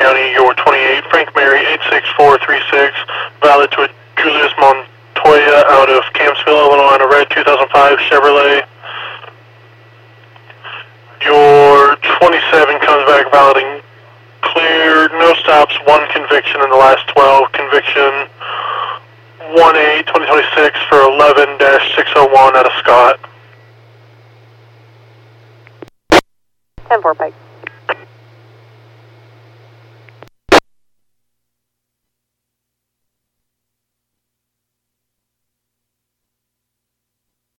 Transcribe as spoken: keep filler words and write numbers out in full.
County. Your twenty-eight, Frank Mary, eight six four three six, valid to a Julius Montoya out of Campsville, Illinois, on a red two thousand five Chevrolet. Your twenty-seven comes back valid and clear, no stops, one conviction in the last twelve, conviction one eight twenty twenty-six for eleven dash six oh one out of Scott. ten four Pike.